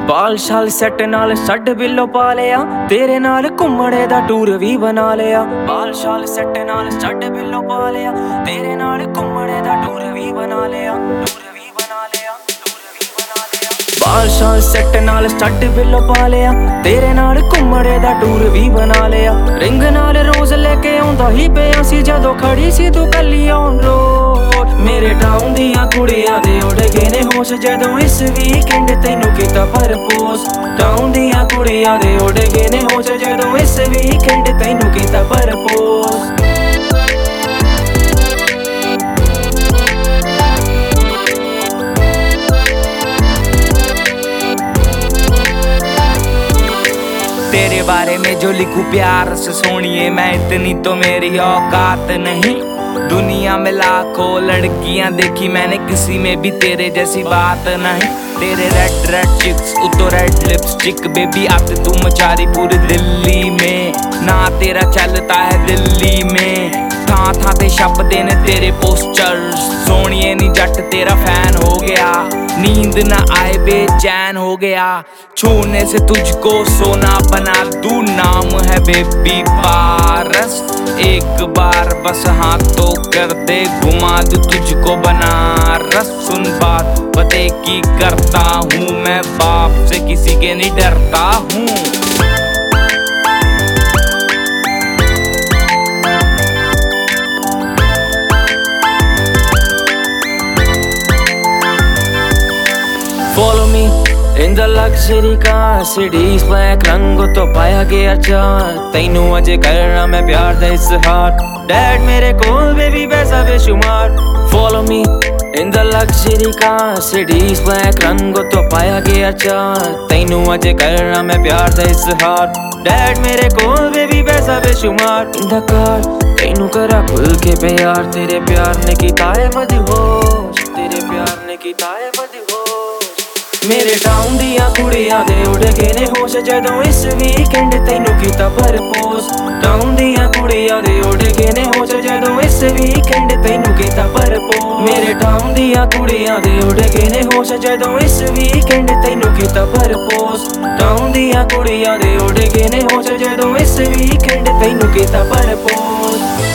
बाल शाल सैट नाल सड बिल्लो पा लिया, तेरे नाल घुम्मणे दा टूर भी बना लिया। बाल शाल सैट नाल सड बिल्लो पा लिया, तेरे नाल घुम्मणे दा टूर भी बना लिया। बाल शाल सैट नाल सड बिल्लो पा लिया, तेरे नाल घुम्मणे दा टूर भी बना लिया। रिंग नाल रोज लेके आउंदा ही पिया सी, जदों खड़ी सी तू कल्ली ऑन रोड। मेरे टाउन दियां कुड़ियां दे उड़ गए ने होश, जदों इस वीकेंड तैनू कीता परपोज। टाउन दियां कुड़ियां दे उड़ गए ने होश, जदों इस वीकेंड तैनू कीता परपोज। तेरे बारे में जो लिखूं प्यार से सोनिए, मैं इतनी तो मेरी औकात नहीं। दुनिया में लाखों लड़कियां देखी मैंने, किसी में भी तेरे जैसी बात नहीं। तेरे रेड रेड चिक्स उतो रेड लिपस्टिक, बेबी आते तू मचारी पूरी दिल्ली में। ना तेरा चलता है दिल्ली में, था ते छपदे ने तेरे पोस्टर्स। सोनिए नी जट तेरा फैन हो गया, नींद ना आए बेचैन हो गया। छूने से तुझको सोना बना दूं, नाम है बेबी पारस। एक बार बस हाथों कर दे, घुमा दूं तुझको बनारस। सुन बात पते की करता हूँ मैं, बाप से किसी के नहीं डरता हूँ। Follow me in the luxury car, cities black रंगों तो पाया गया चार। तैनू अजे करना मैं प्यार दा इजहार, डैड मेरे कोल बेबी पैसा बेशुमार। Follow me in the luxury car, cities black रंगों तो पाया गया चार। तैनू अजे करना मैं प्यार दा इजहार, डैड मेरे कोल बेबी पैसा बेशुमार। In the car तैनू करा खुल के प्यार, तेरे प्यार ने कीता है मदहोश, तेरे प्यार ने कीता है मदहोश। मेरे टाउन दियां कुड़ियां दे उड़ गए ने होश, जदों इस वीकेंड तैनू कीता परपोज। टाउन दियां कुड़ियां दे उड़ गए ने होश, जदों इस वीकेंड तैनू कीता परपोज। मेरे टाउन दियां कुड़ियां दे उड़ गए ने होश, जदों इस वीकेंड तैनू कीता परपोज। टाउन दियां कुड़ियां दे उड़ गए ने होश, जदों इस वीकेंड तैनू कीता परपोज।